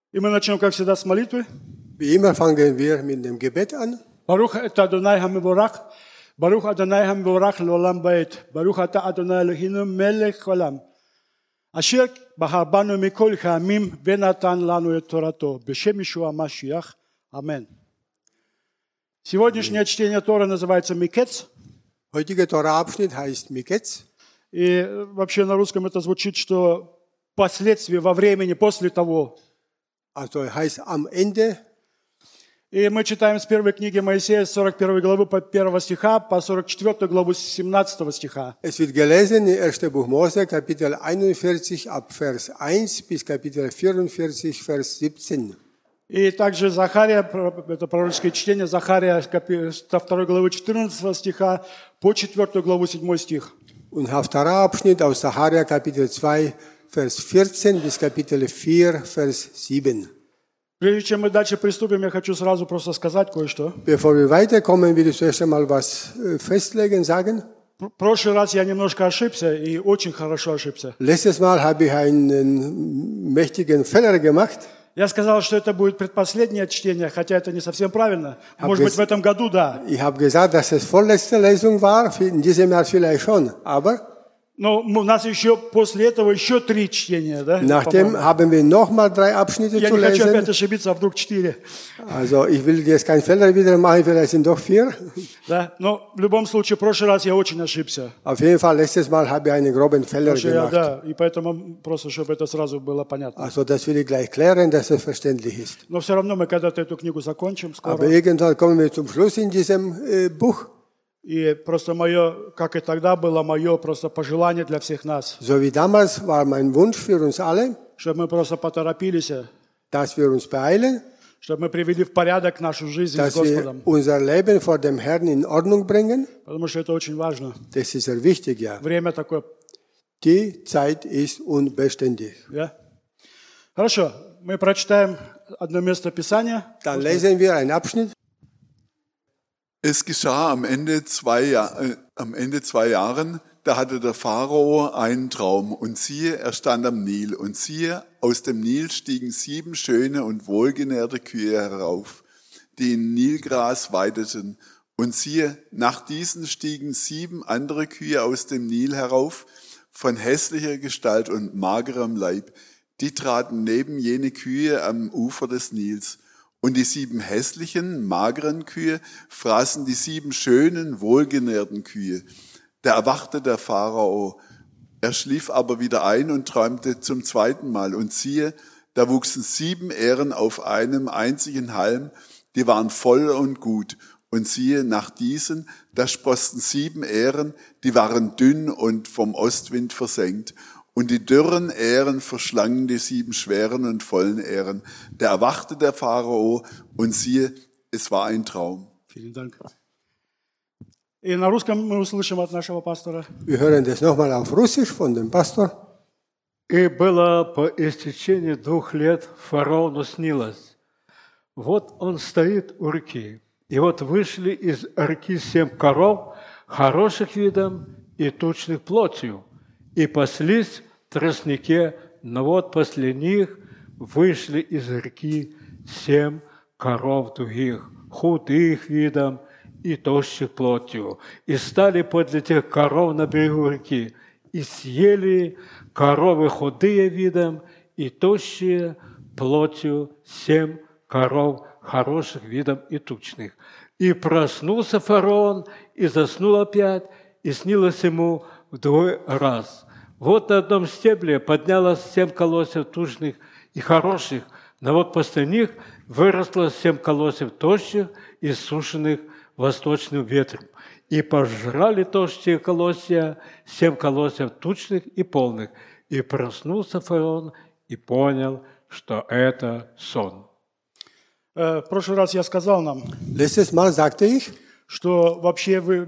И мы начнем, как всегда, с молитвы. Wie immer fangen wir mit dem Gebet an. Барух это Адонай Хамивурах. Барух Адонай Хамивурах лолам баит. Барух ата Адонай Элохину мелех олам. Ашер бахарбану миколь хаамим венатан лану эт Торато. Бешем Йешуа Машиах. Амин. Сегодняшнее чтение Торы называется Микец. Heutiger Tora-Abschnitt heißt Miketz. И вообще на русском это звучит, что последствия во времени, после того. Also heißt am Ende. И мы читаем с первой книги Моисея, с 41 главы по 1 стиха, по 44 главу с 17 стиха. Es wird gelesen im 1. Buch Mose, Kapitel 41, ab Vers 1 bis Kapitel 44, Vers 17. И также Захария, это пророческое чтение, Захария, со 2 главы 14 стиха по 4 главу 7 стих. Und Haftarah-Abschnitt aus Sacharja, Kapitel 2, Vers 14 bis Kapitel 4, Vers 7. Прежде чем мы дальше приступим, я хочу сразу просто сказать кое-что. Bevor wir weiterkommen, will ich zuerst einmal was festlegen, sagen. В прошлый раз я немножко ошибся, и очень хорошо ошибся. Letztes Mal habe ich einen mächtigen Fehler gemacht. Я сказал, что это будет предпоследнее чтение, хотя это не совсем правильно. Может быть, в этом году, да. Ich habe gesagt, dass es vorletzte Lesung war, in diesem Jahr vielleicht schon, aber Но у нас еще после этого еще 3 чтения, да? nachdem haben wir nochmal 3 Abschnitte Я zu не хочу опять lesen. ошибиться, а вдруг 4. Also ich will jetzt keinen Fehler wieder machen, vielleicht sind doch 4. Да? Но в любом случае, в прошлый раз я очень ошибся. Auf jeden Fall, letztes Mal habe ich einen groben Fehler gemacht. Да, и поэтому просто, чтобы это сразу было понятно. Also das will ich gleich klären, dass es verständlich ist. Но все равно мы когда-то эту книгу закончим Aber скоро. irgendwann kommen wir zum Schluss in diesem Buch. И просто мое, как и тогда было, мое просто пожелание для всех нас, So wie damals war mein Wunsch für uns alle, чтобы мы просто поторопились, dass wir uns beeilen, чтобы мы привели в порядок нашу жизнь с dass wir Господом. unser Leben vor dem Herrn in Ordnung bringen. Потому что это очень важно. Das ist sehr wichtig, ja. Время такое. Die Zeit ist unbeständig. Да? Хорошо, мы прочитаем одно место Писания. Dann lesen wir einen Abschnitt. Es geschah am Ende 2 Jahren, da hatte der Pharao einen Traum und siehe, er stand am Nil und siehe, aus dem Nil stiegen 7 schöne und wohlgenährte Kühe herauf, die in Nilgras weideten. Und siehe, nach diesen stiegen 7 andere Kühe aus dem Nil herauf, von hässlicher Gestalt und magerem Leib. Die traten neben jene Kühe am Ufer des Nils. Und die 7 hässlichen, mageren Kühe fraßen die 7 schönen, wohlgenährten Kühe. Da erwachte der Pharao. Er schlief aber wieder ein und träumte zum 2. Mal. Und siehe, da wuchsen 7 Ähren auf einem einzigen Halm, die waren voll und gut. Und siehe, nach diesen, da sproßten 7 Ähren, die waren dünn und vom Ostwind versenkt. Und die dürren Ähren verschlangen die 7 schweren und vollen Ähren. Da erwachte der Pharao und siehe, es war ein Traum. Vielen Dank. И на русском мы услышим от нашего пастора. Wir hören das nochmal auf Russisch von dem Pastor. И было по истечении 2 лет фараону снилось. Вот он стоит у реки, и вот вышли из реки 7 коров, хороших видом и тучных плотью, и паслись в тростнике, но вот после них вышли из реки 7 коров других, худых видом и тощих плотью, и стали подле тех коров на берегу реки, и съели коровы худые видом и тощие плотью 7 коров хороших видом и тучных. И проснулся фараон, и заснул опять, и снилось ему в 2 раз. Вот на одном стебле поднялось 7 колосьев тучных и хороших, но вот после них выросло 7 колосьев тощих и сушеных восточным ветром. И пожрали тощие колосья 7 колосьев тучных и полных. И проснулся фараон и понял, что это сон. В прошлый раз я сказал нам, Letztes Mal sagte ich, что вообще в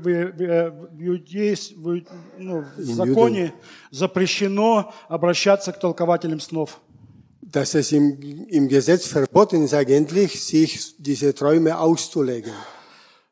законе запрещено обращаться к толкователям снов. dass es im Gesetz verboten ist eigentlich, sich diese Träume auszulegen.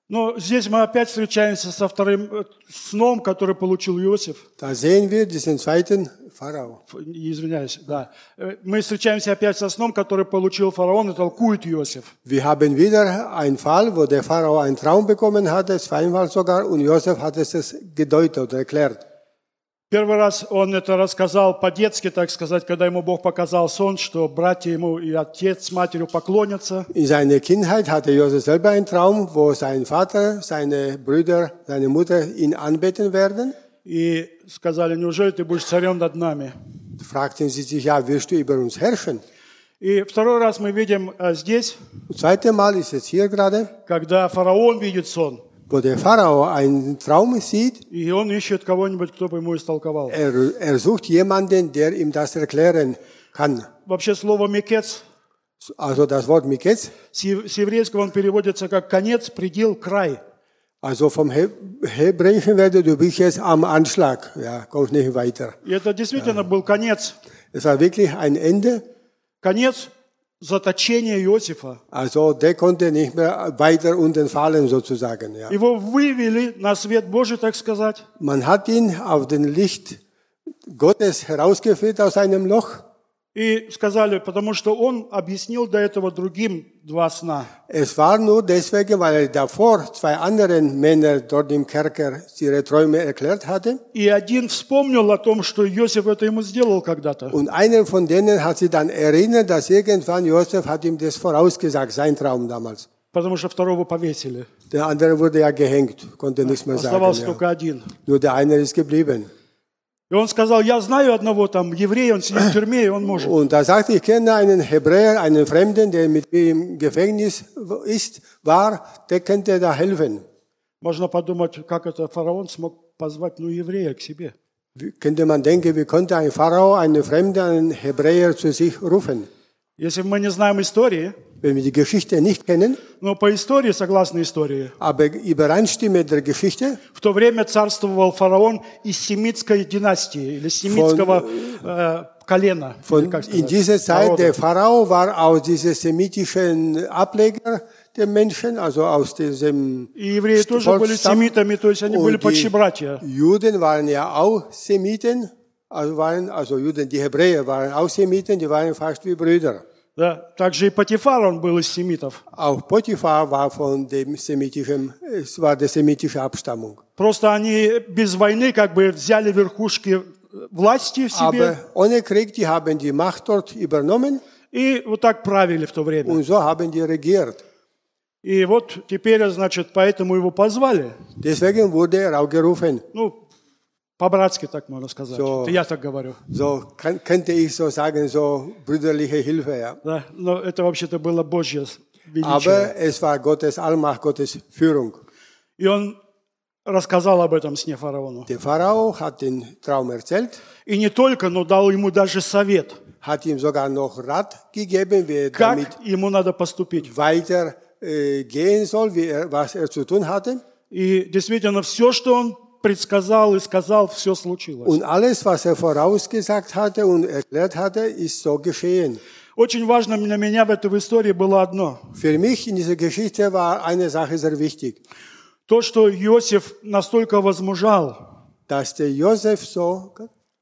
Но здесь мы опять встречаемся со вторым сном, который получил Иосиф. Da sehen wir diesen zweiten Pharao. Извиняюсь, да. Мы встречаемся опять со сном, который получил фараон и толкует Иосиф. Wir haben wieder einen Fall, wo der Pharao einen Traum bekommen hatte, zweimal sogar, und Josef hat es gedeutet oder erklärt. Первый раз он это рассказал по-детски, так сказать, когда ему Бог показал сон, что братья ему и отец с матерью поклонятся. In seiner Kindheit hatte Josef selber einen Traum, wo sein Vater, seine Brüder, seine Mutter ihn anbeten werden. И сказали, неужели ты будешь царем над нами? Fragten sie sich, ja, wirst du über uns herrschen? И второй раз мы видим здесь, Das zweite Mal ist jetzt hier gerade, когда фараон видит сон, wo der Pharao einen Traum sieht. и он ищет кого-нибудь, кто бы ему истолковал. Er sucht jemanden, der ihm das erklären kann. Вообще слово «мекец» Also das Wort Miketz, с еврейского он переводится как «конец», «предел», «край». also vom Hebräischen werde du bist jetzt am Anschlag, ja, kommst nicht weiter. И это действительно был конец. Es war wirklich ein Ende, Конец заточения Иосифа. also der konnte nicht mehr weiter unten fallen sozusagen. Ja. Его вывели на свет Божий, так сказать. Man hat ihn auf den Licht Gottes herausgeführt aus einem Loch. И сказали, потому что он объяснил до этого другим два сна. Es war nur deswegen, weil er davor zwei anderen Männer dort im Kerker ihre Träume erklärt hatte. И один вспомнил о том, что Иосиф это ему сделал когда-то. Und einer von denen hat sich dann erinnert, dass irgendwann Josef hat ihm das vorausgesagt, sein Traum damals. Потому что второго повесили. Der andere wurde ja gehängt, konnte nichts mehr sagen. Оставался Ja. только один. Nur der eine ist geblieben. И он сказал, я знаю одного там еврея, он сидит в тюрьме, и он может. Und da sagte ich, kenne einen Hebräer, einen Fremden, der mit mir im Gefängnis war, der könnte da helfen. Можно подумать, как это фараон смог позвать еврея к себе. Wie könnte man denken, wie konnte ein Pharao einen Fremden, einen Hebräer zu sich rufen? Если мы не знаем истории, Wenn wir die Geschichte nicht kennen, но по истории, согласно истории, aber übereinstimmend der Geschichte, в то время царствовал фараон из семитской династии или семитского колена. Или как in сказать, dieser Zeit, народа. der Pharao war aus diesem semitischen Ableger der Menschen, also aus diesem И евреи тоже были Volksstamm. семитами, то есть они были Und почти братья. die Juden waren ja auch Semiten, also Juden, die Hebräer waren auch Semiten, die waren fast wie Brüder. Да. Также и Потифар, он был из семитов. Auch Potiphar war von dem semitischen, es war der semitische Abstammung. Просто они без войны как бы взяли верхушки власти в себе Aber ohne Krieg, die haben die Macht dort übernommen и вот так правили в то время. und so haben die regiert. И вот теперь, значит, поэтому его позвали. Deswegen wurde er auch gerufen. Ну, по-братски так можно сказать. So. Это я так говорю. So könnte ich so sagen, so brüderliche Hilfe. Ja. Да. Но это вообще-то было Божье величие. Aber es war Gottes Allmacht, Gottes Führung. И он рассказал об этом сне фараону. Der Pharao hat den Traum erzählt, И не только, но дал ему даже совет, hat ihm sogar noch Rat gegeben, wie er как damit ему надо поступить. weiter gehen soll, was er zu tun hatte. И действительно, все, что он предсказал и сказал, все случилось. Und alles, was er vorausgesagt hatte und erklärt hatte, ist so geschehen. Очень важно для меня в этой истории было одно. Für mich in dieser Geschichte war eine Sache sehr wichtig, То, что Иосиф настолько возмужал, dass der Josef so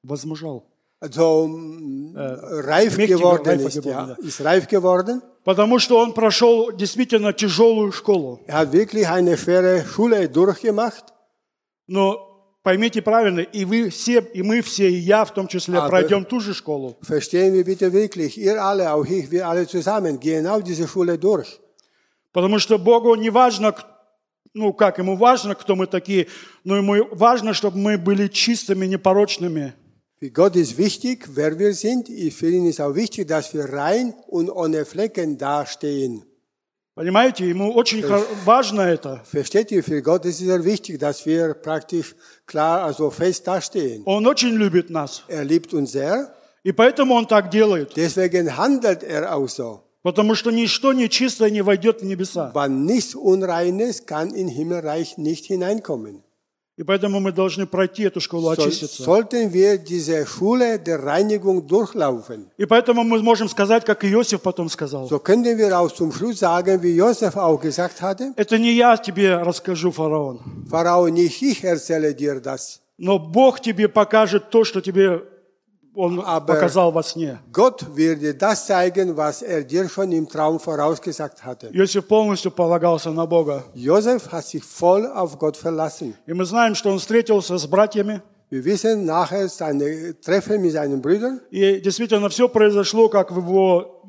reif geworden ist. Ja, ist reif geworden. потому что он прошел действительно тяжелую школу. Er hat wirklich eine schwere Schule durchgemacht. Но поймите правильно, и вы все, и мы все, и я в том числе, пройдем ту же школу. Verstehen wir bitte wirklich, ihr alle, auch ich, wir alle zusammen, gehen auch diese Schule durch. Потому что Богу не важно, ну как, ему важно, кто мы такие, но ему важно, чтобы мы были чистыми, непорочными. Für Gott ist wichtig, wer wir sind. Für ihn ist auch wichtig, dass wir rein und ohne Flecken dastehen. Понимаете, ему очень важно это. Versteht ihr? Für Gott ist es sehr wichtig, dass wir praktisch klar, also fest dastehen. Он очень любит нас. Er liebt uns sehr. И поэтому он так делает. Deswegen handelt er auch so. Потому что ничто нечистое не войдет в небеса. Wann nichts Unreines kann in Himmelreich nicht hineinkommen. И поэтому мы должны пройти эту школу, очиститься. Sollten wir diese Schule der Reinigung durchlaufen. И поэтому мы можем сказать, как Иосиф потом сказал. So können wir auch zum Schluss sagen, wie Josef auch gesagt hatte, Это не я тебе расскажу, фараон, Pharao, nicht ich erzähle dir das. но Бог тебе покажет то, что тебе Он показал во сне. Gott wird dir das zeigen, was er dir schon im Traum vorausgesagt hatte. Иосиф полностью полагался на Бога. Josef hat sich voll auf Gott verlassen. И мы знаем, что он встретился с братьями. Wir wissen nachher seine Treffen mit seinen Brüdern. И действительно все произошло, как в его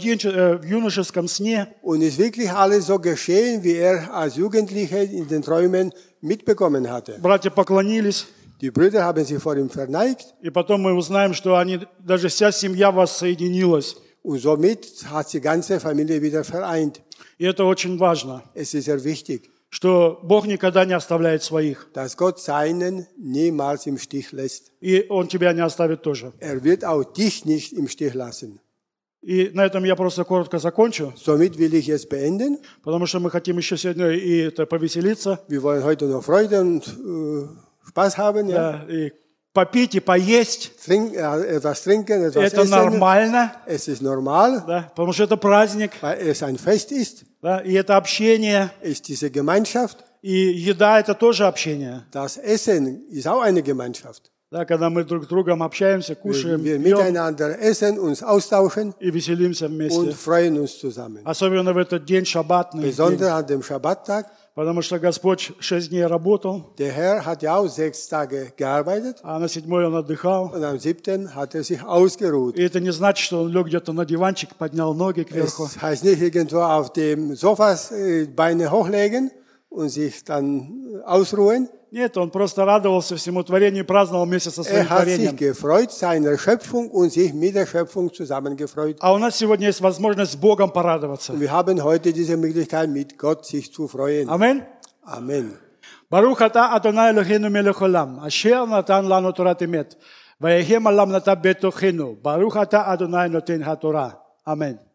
в юношеском сне. Und ist wirklich alles so geschehen, wie er als Jugendlicher in den Träumen mitbekommen hatte. Братья поклонились. Die Brüder haben sich vor ihm verneigt. И потом мы узнаем, что даже вся семья воссоединилась. Und somit hat die ganze Familie wieder vereint. И это очень важно, Es ist sehr wichtig, что Бог никогда не оставляет своих. dass Gott seinen niemals im Stich lässt. И Он тебя не оставит тоже. Er wird auch dich nicht im Stich lassen. И на этом я просто коротко закончу, Somit will ich es beenden. потому что мы хотим еще сегодня и повеселиться, Wir wollen heute noch Freude und Spaß haben. Ja. да, и попить, и поесть. Etwas trinken, etwas Это essen. нормально, Es ist normal, да, потому что это праздник, weil es ein Fest ist. да, и это общение, Ist diese Gemeinschaft. и еда – это тоже общение. Das Essen ist auch eine Gemeinschaft. Да, когда мы друг с другом общаемся, кушаем, Wir пьем miteinander essen, uns austauschen и веселимся und вместе. freuen uns zusammen. Особенно в этот день, шаббатный день, Besonders an dem Schabbattag. потому что Господь 6 дней работал, Der Herr hat ja auch 6 Tage gearbeitet а на 7-й Он отдыхал. und am 7. hat er sich ausgeruht. И это не значит, что Он лег где-то на диванчик, поднял ноги кверху. Es heißt nicht irgendwo auf dem Sofa Beine hochlegen und sich dann ausruhen. Нет, Он просто радовался всему творению и праздновал вместе со своим Er hat sich творением. gefreut seiner Schöpfung und sich mit der Schöpfung zusammen gefreut. А у нас сегодня есть возможность с Богом порадоваться. Und wir haben heute diese Möglichkeit, mit Gott sich zu freuen. Аминь. Amen. ברוך אתה אדוני אלוהינו מלך עולם, אשר נתן לנו תורת אמת, ויהי עולם נתן בתוכנו. ברוך אתה אדוני נותן התורה. אמן.